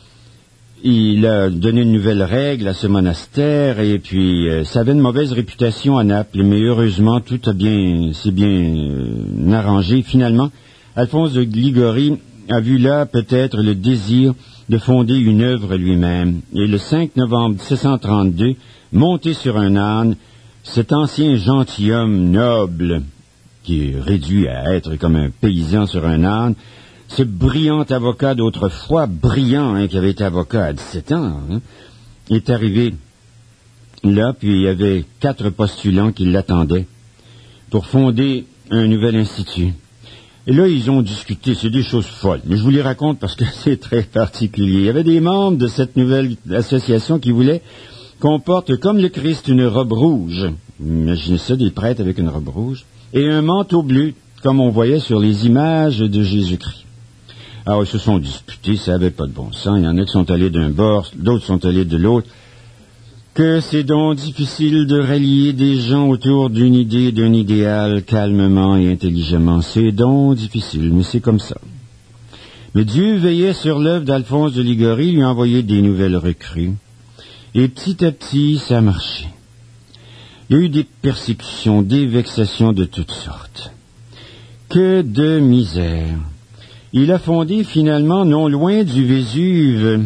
il a donné une nouvelle règle à ce monastère, et puis ça avait une mauvaise réputation à Naples, mais heureusement, tout s'est bien arrangé. Finalement, Alphonse de Liguori a vu là peut-être le désir de fonder une œuvre lui-même. Et le 5 novembre 1732, monté sur un âne, cet ancien gentilhomme noble, qui est réduit à être comme un paysan sur un âne, ce brillant avocat d'autrefois, brillant, qui avait été avocat à 17 ans, est arrivé là, puis il y avait 4 postulants qui l'attendaient pour fonder un nouvel institut. Et là, ils ont discuté, c'est des choses folles, mais je vous les raconte parce que c'est très particulier. Il y avait des membres de cette nouvelle association qui voulaient qu'on porte comme le Christ une robe rouge. Imaginez ça, des prêtres avec une robe rouge. Et un manteau bleu, comme on voyait sur les images de Jésus-Christ. Alors, ils se sont disputés, ça n'avait pas de bon sens. Il y en a qui sont allés d'un bord, d'autres sont allés de l'autre. Que c'est donc difficile de rallier des gens autour d'une idée, d'un idéal, calmement et intelligemment. C'est donc difficile, mais c'est comme ça. Mais Dieu veillait sur l'œuvre d'Alphonse de Liguori, lui envoyait des nouvelles recrues. Et petit à petit, ça marchait. Il y a eu des persécutions, des vexations de toutes sortes. Que de misère. Il a fondé finalement, non loin du Vésuve,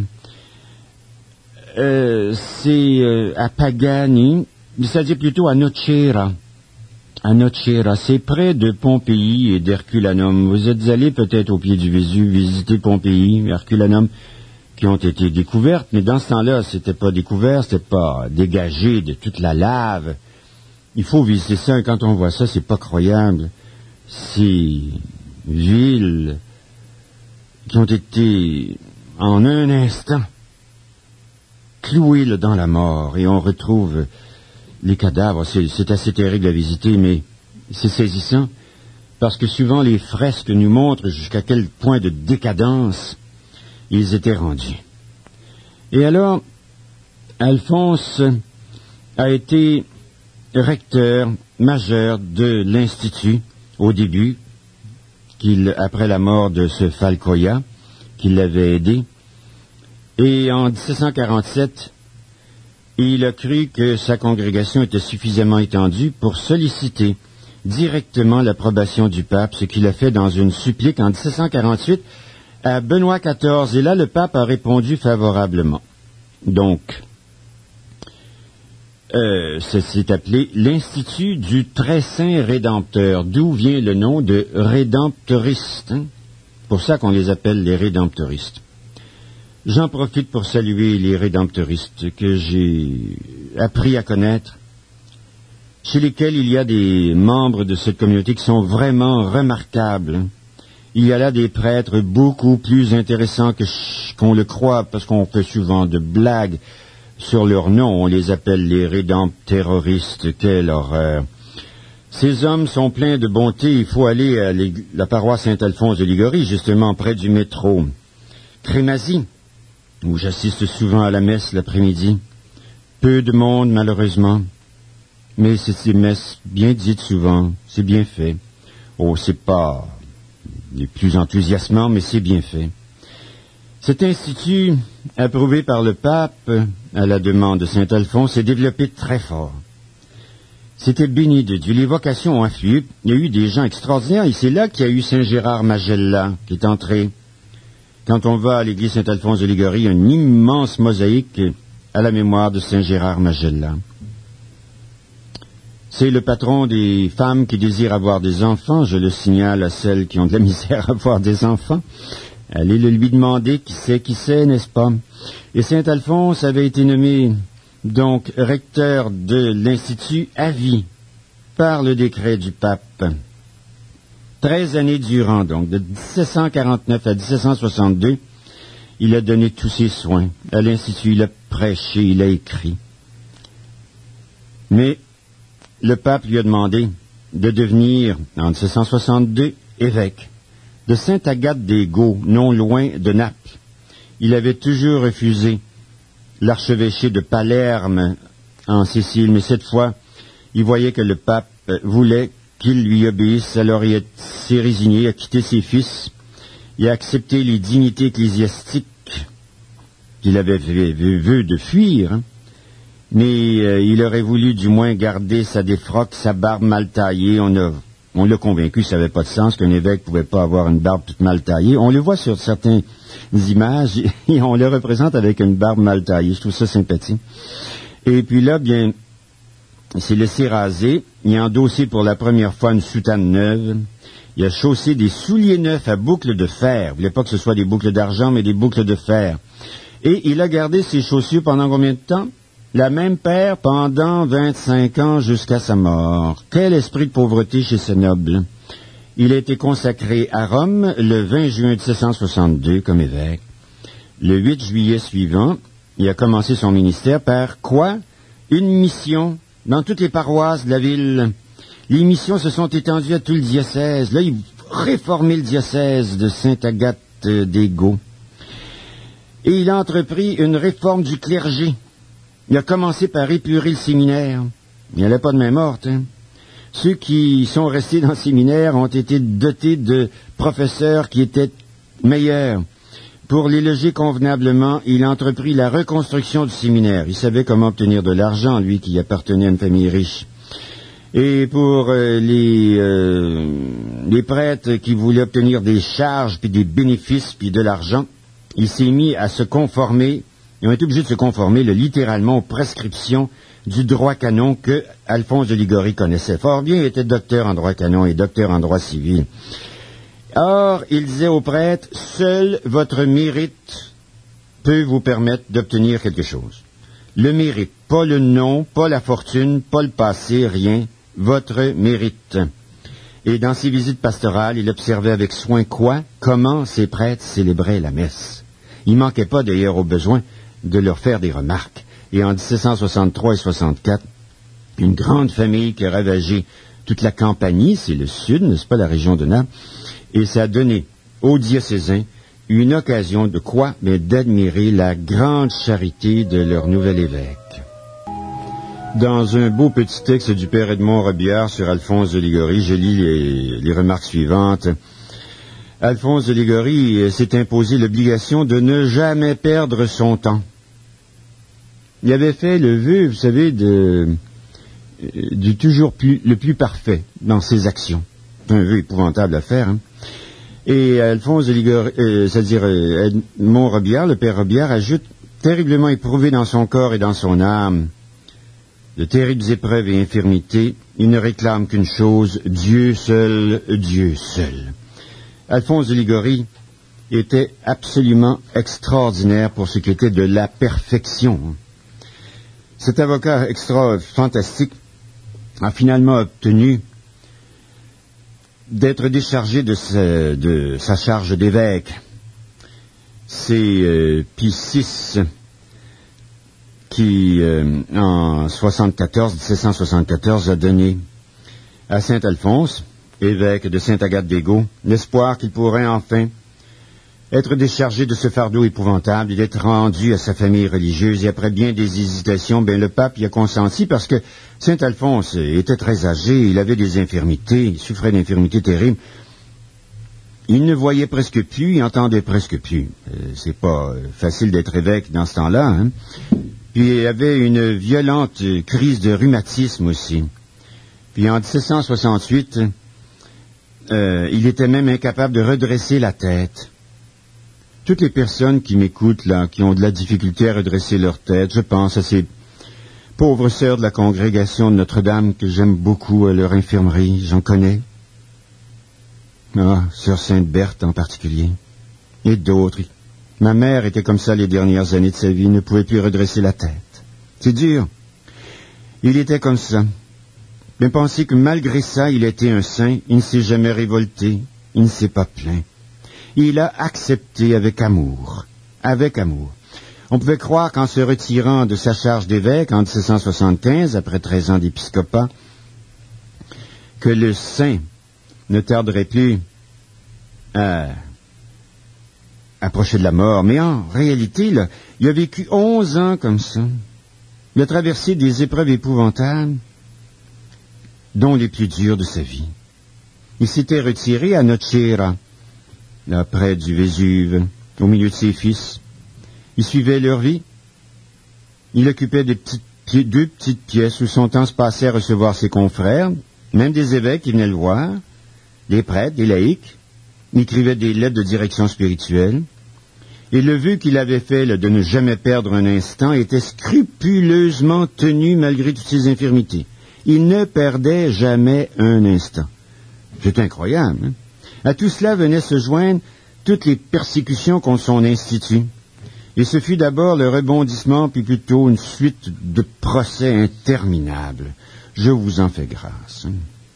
à Pagani, c'est-à-dire plutôt à Nocera. À Nocera, c'est près de Pompéi et d'Herculanum. Vous êtes allés peut-être au pied du Vésuve visiter Pompéi, Herculanum, qui ont été découvertes, mais dans ce temps-là, c'était pas découvert, c'était pas dégagé de toute la lave. Il faut visiter ça, et quand on voit ça, c'est pas croyable. Ces villes qui ont été, en un instant, clouées là, dans la mort, et on retrouve les cadavres. C'est assez terrible à visiter, mais c'est saisissant, parce que souvent les fresques nous montrent jusqu'à quel point de décadence ils étaient rendus. Et alors, Alphonse a été recteur majeur de l'Institut au début, après la mort de ce Falcoya, qui l'avait aidé. Et en 1747, il a cru que sa congrégation était suffisamment étendue pour solliciter directement l'approbation du pape, ce qu'il a fait dans une supplique en 1748 à Benoît XIV, et là, le pape a répondu favorablement. Donc, ça s'est appelé l'Institut du Très Saint Rédempteur, d'où vient le nom de Rédemptoristes. Pour ça qu'on les appelle les Rédemptoristes. J'en profite pour saluer les Rédemptoristes que j'ai appris à connaître, chez lesquels il y a des membres de cette communauté qui sont vraiment remarquables. Il y a là des prêtres beaucoup plus intéressants qu'on le croit, parce qu'on fait souvent de blagues sur leur nom. On les appelle les rédempterroristes. Quelle horreur! Ces hommes sont pleins de bonté. Il faut aller à la paroisse Saint-Alphonse de Liguori, justement près du métro Crémazie, où j'assiste souvent à la messe l'après-midi. Peu de monde, malheureusement, mais c'est des messes bien dites souvent. C'est bien fait. Oh, c'est pas les plus enthousiasmants, mais c'est bien fait. Cet institut, approuvé par le pape à la demande de saint Alphonse, s'est développé très fort. C'était béni de Dieu. Les vocations ont afflué. Il y a eu des gens extraordinaires. Et c'est là qu'il y a eu saint Gérard Magella qui est entré. Quand on va à l'église Saint-Alphonse de Liguori, il y a une immense mosaïque à la mémoire de saint Gérard Magella. C'est le patron des femmes qui désirent avoir des enfants. Je le signale à celles qui ont de la misère à avoir des enfants. Allez le lui demander qui c'est, n'est-ce pas? Et saint Alphonse avait été nommé, donc, recteur de l'Institut à vie, par le décret du pape. 13 années durant, donc, de 1749 à 1762, il a donné tous ses soins. À l'Institut, il a prêché, il a écrit. Mais le pape lui a demandé de devenir, en 1762, évêque de Sainte-Agathe-des-Gaux, non loin de Naples. Il avait toujours refusé l'archevêché de Palerme en Sicile, mais cette fois, il voyait que le pape voulait qu'il lui obéisse, alors il s'est résigné, a quitté ses fils, il a accepté les dignités ecclésiastiques qu'il avait vu de fuir, mais il aurait voulu du moins garder sa défroque, sa barbe mal taillée. On l'a convaincu, ça n'avait pas de sens qu'un évêque ne pouvait pas avoir une barbe toute mal taillée. On le voit sur certaines images et on le représente avec une barbe mal taillée. Je trouve ça sympathique. Et puis là, bien, il s'est laissé raser. Il a endossé pour la première fois une soutane neuve. Il a chaussé des souliers neufs à boucles de fer. Il ne voulait pas que ce soit des boucles d'argent, mais des boucles de fer. Et il a gardé ses chaussures pendant combien de temps? La même paire pendant 25 ans jusqu'à sa mort. Quel esprit de pauvreté chez ce noble. Il a été consacré à Rome le 20 juin 1762 comme évêque. Le 8 juillet suivant, il a commencé son ministère par quoi? Une mission dans toutes les paroisses de la ville. Les missions se sont étendues à tout le diocèse. Là, il a réformé le diocèse de Sainte-Agathe-des-Gaux. Et il a entrepris une réforme du clergé. Il a commencé par épurer le séminaire. Il n'y en a pas de main morte. Hein. Ceux qui sont restés dans le séminaire ont été dotés de professeurs qui étaient meilleurs. Pour les loger convenablement, il a entrepris la reconstruction du séminaire. Il savait comment obtenir de l'argent, lui qui appartenait à une famille riche. Et pour les prêtres qui voulaient obtenir des charges, puis des bénéfices, puis de l'argent, il s'est mis à se conformer. Ils ont été obligés de se conformer littéralement aux prescriptions du droit canon que Alphonse de Liguori connaissait fort bien. Il était docteur en droit canon et docteur en droit civil. Or, il disait aux prêtres, seul votre mérite peut vous permettre d'obtenir quelque chose. Le mérite, pas le nom, pas la fortune, pas le passé, rien, votre mérite. Et dans ses visites pastorales, il observait avec soin comment ces prêtres célébraient la messe. Il manquait pas d'ailleurs au besoin de leur faire des remarques. Et en 1763 et 64, une grande famille qui a ravagé toute la Campanie, c'est le sud, n'est-ce pas, la région de Naples, et ça a donné aux diocésains une occasion de quoi? Mais d'admirer la grande charité de leur nouvel évêque. Dans un beau petit texte du père Edmond Robillard sur Alphonse de Liguori, je lis les remarques suivantes. Alphonse de Liguori s'est imposé l'obligation de ne jamais perdre son temps. Il avait fait le vœu, vous savez, du toujours le plus parfait dans ses actions. C'est un vœu épouvantable à faire. Hein. Et Alphonse de Liguori, c'est-à-dire Edmond Robillard, le père Robillard, ajoute terriblement éprouvé dans son corps et dans son âme, de terribles épreuves et infirmités, il ne réclame qu'une chose, Dieu seul, Dieu seul. Alphonse de Liguori était absolument extraordinaire pour ce qui était de la perfection. Cet avocat fantastique a finalement obtenu d'être déchargé de sa charge d'évêque. C'est Pie VI qui, en 1774, a donné à saint Alphonse, évêque de Sainte-Agathe-des-Gaux, l'espoir qu'il pourrait enfin être déchargé de ce fardeau épouvantable et d'être rendu à sa famille religieuse. Et après bien des hésitations, le pape y a consenti parce que saint Alphonse était très âgé, il avait des infirmités, il souffrait d'infirmités terribles. Il ne voyait presque plus, il entendait presque plus. C'est pas facile d'être évêque dans ce temps-là, hein. Puis il avait une violente crise de rhumatisme aussi. Puis en 1768, il était même incapable de redresser la tête. Toutes les personnes qui m'écoutent, là, qui ont de la difficulté à redresser leur tête, je pense à ces pauvres sœurs de la congrégation de Notre-Dame que j'aime beaucoup à leur infirmerie, j'en connais. Ah, sœur Sainte-Berthe en particulier. Et d'autres. Ma mère était comme ça les dernières années de sa vie, ne pouvait plus redresser la tête. C'est dur. Il était comme ça. Mais pensez que malgré ça, il était un saint, il ne s'est jamais révolté, il ne s'est pas plaint. Il a accepté avec amour. Avec amour. On pouvait croire qu'en se retirant de sa charge d'évêque en 1775, après 13 ans d'épiscopat, que le saint ne tarderait plus à approcher de la mort. Mais en réalité, là, il a vécu 11 ans comme ça. Il a traversé des épreuves épouvantables, dont les plus dures de sa vie. Il s'était retiré à Nocera, là, près du Vésuve, au milieu de ses fils. Il suivait leur vie. Il occupait deux petites pièces où son temps se passait à recevoir ses confrères, même des évêques qui venaient le voir, des prêtres, des laïcs. Il écrivait des lettres de direction spirituelle. Et le vœu qu'il avait fait là, de ne jamais perdre un instant était scrupuleusement tenu malgré toutes ses infirmités. Il ne perdait jamais un instant. C'est incroyable, hein? À tout cela venaient se joindre toutes les persécutions contre son institut. Et ce fut d'abord le rebondissement, puis plutôt une suite de procès interminables. Je vous en fais grâce.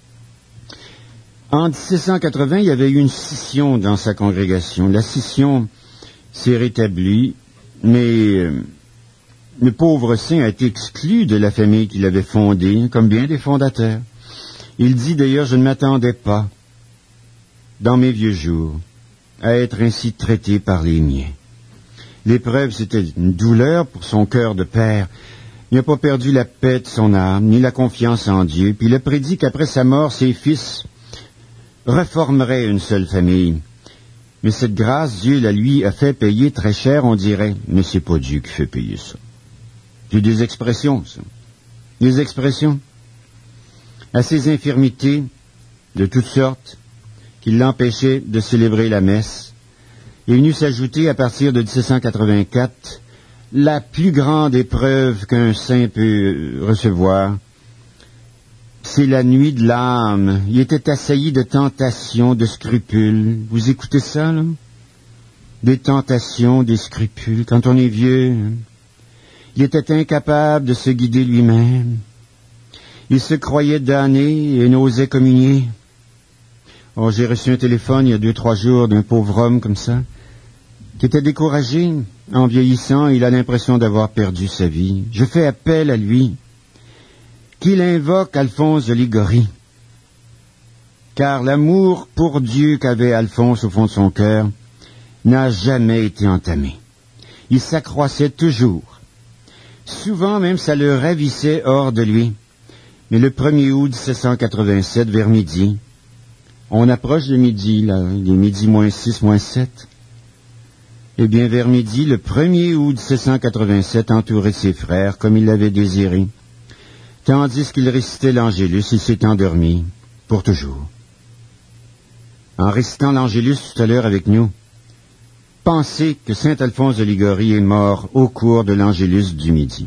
En 1780, il y avait eu une scission dans sa congrégation. La scission s'est rétablie, mais le pauvre saint a été exclu de la famille qu'il avait fondée, comme bien des fondateurs. Il dit d'ailleurs, je ne m'attendais pas, dans mes vieux jours, à être ainsi traité par les miens. L'épreuve, c'était une douleur pour son cœur de père. Il n'a pas perdu la paix de son âme, ni la confiance en Dieu, puis il a prédit qu'après sa mort, ses fils reformeraient une seule famille. Mais cette grâce, Dieu la lui a fait payer très cher, on dirait. Mais c'est pas Dieu qui fait payer ça. C'est des expressions, ça. Des expressions. À ses infirmités, de toutes sortes, qui l'empêchaient de célébrer la messe, est venu s'ajouter à partir de 1784 la plus grande épreuve qu'un saint peut recevoir. C'est la nuit de l'âme. Il était assailli de tentations, de scrupules. Vous écoutez ça, là? Des tentations, des scrupules. Quand on est vieux, hein? Il était incapable de se guider lui-même. Il se croyait damné et n'osait communier. Oh, j'ai reçu un téléphone il y a 2-3 jours d'un pauvre homme comme ça, qui était découragé. En vieillissant, il a l'impression d'avoir perdu sa vie. Je fais appel à lui, qu'il invoque Alphonse de Liguori, car l'amour pour Dieu qu'avait Alphonse au fond de son cœur n'a jamais été entamé. Il s'accroissait toujours. Souvent même, ça le ravissait hors de lui. Mais le 1er août 1787, vers midi, on approche de midi, là, il est midi moins 6, moins 7. Eh bien, vers midi, le 1er août 1787, entouré de ses frères, comme il l'avait désiré, tandis qu'il récitait l'Angélus, il s'est endormi, pour toujours. En récitant l'Angélus tout à l'heure avec nous, pensez que saint Alphonse de Liguori est mort au cours de l'Angélus du midi.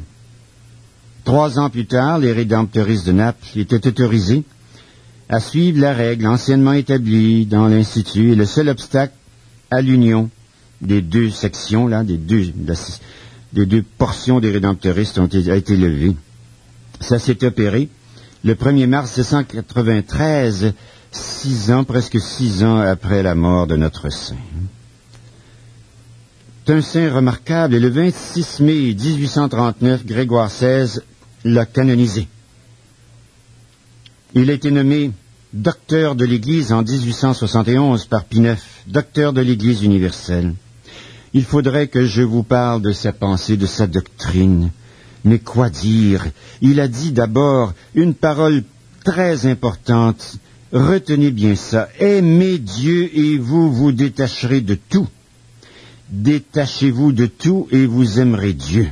3 ans plus tard, les rédemptoristes de Naples étaient autorisés à suivre la règle anciennement établie dans l'Institut, et le seul obstacle à l'union des deux sections, là, des deux portions des rédemptoristes a été levé. Ça s'est opéré le 1er mars 1793, presque 6 ans après la mort de notre saint. C'est un saint remarquable, et le 26 mai 1839, Grégoire XVI l'a canonisé. Il a été nommé docteur de l'Église en 1871 par Pie IX, docteur de l'Église universelle. Il faudrait que je vous parle de sa pensée, de sa doctrine. Mais quoi dire? Il a dit d'abord une parole très importante Retenez bien ça. Aimez Dieu et vous vous détacherez de tout. Détachez-vous de tout et vous aimerez Dieu.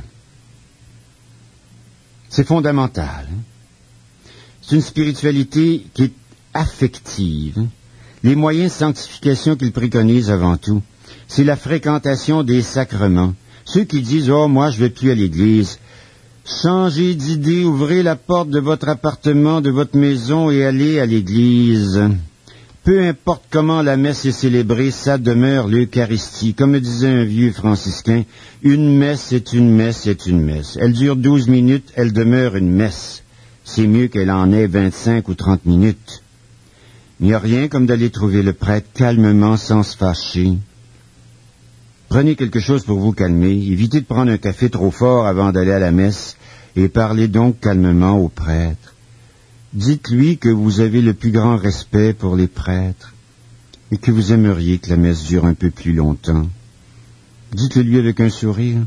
C'est fondamental. C'est une spiritualité qui est affective. Les moyens de sanctification qu'il préconise avant tout, c'est la fréquentation des sacrements. Ceux qui disent « Oh, moi, je ne vais plus à l'église », changez d'idée, ouvrez la porte de votre appartement, de votre maison et allez à l'église. Peu importe comment la messe est célébrée, ça demeure l'Eucharistie. Comme me disait un vieux franciscain, une messe est une messe est une messe. Elle dure 12 minutes, elle demeure une messe. C'est mieux qu'elle en ait 25 ou 30 minutes. Il n'y a rien comme d'aller trouver le prêtre calmement, sans se fâcher. Prenez quelque chose pour vous calmer, évitez de prendre un café trop fort avant d'aller à la messe, et parlez donc calmement au prêtre. Dites-lui que vous avez le plus grand respect pour les prêtres, et que vous aimeriez que la messe dure un peu plus longtemps. Dites-le-lui avec un sourire.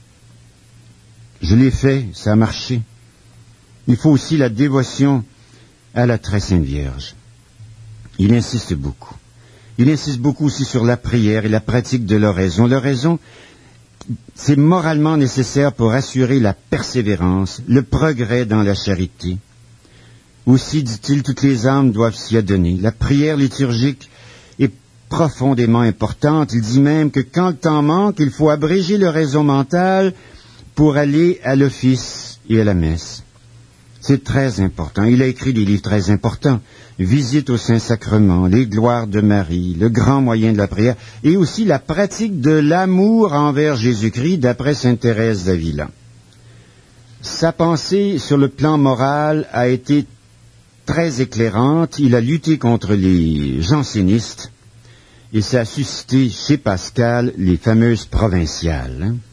Je l'ai fait, ça a marché. Il faut aussi la dévotion à la très sainte Vierge. Il insiste beaucoup. Il insiste beaucoup aussi sur la prière et la pratique de l'oraison. L'oraison, c'est moralement nécessaire pour assurer la persévérance, le progrès dans la charité. Aussi, dit-il, toutes les âmes doivent s'y adonner. La prière liturgique est profondément importante. Il dit même que quand le temps manque, il faut abréger l'oraison mentale pour aller à l'office et à la messe. C'est très important. Il a écrit des livres très importants. Visite au Saint-Sacrement, les gloires de Marie, le grand moyen de la prière, et aussi la pratique de l'amour envers Jésus-Christ, d'après sainte Thérèse d'Avila. Sa pensée sur le plan moral a été très éclairante. Il a lutté contre les jansénistes, et ça a suscité chez Pascal les fameuses provinciales.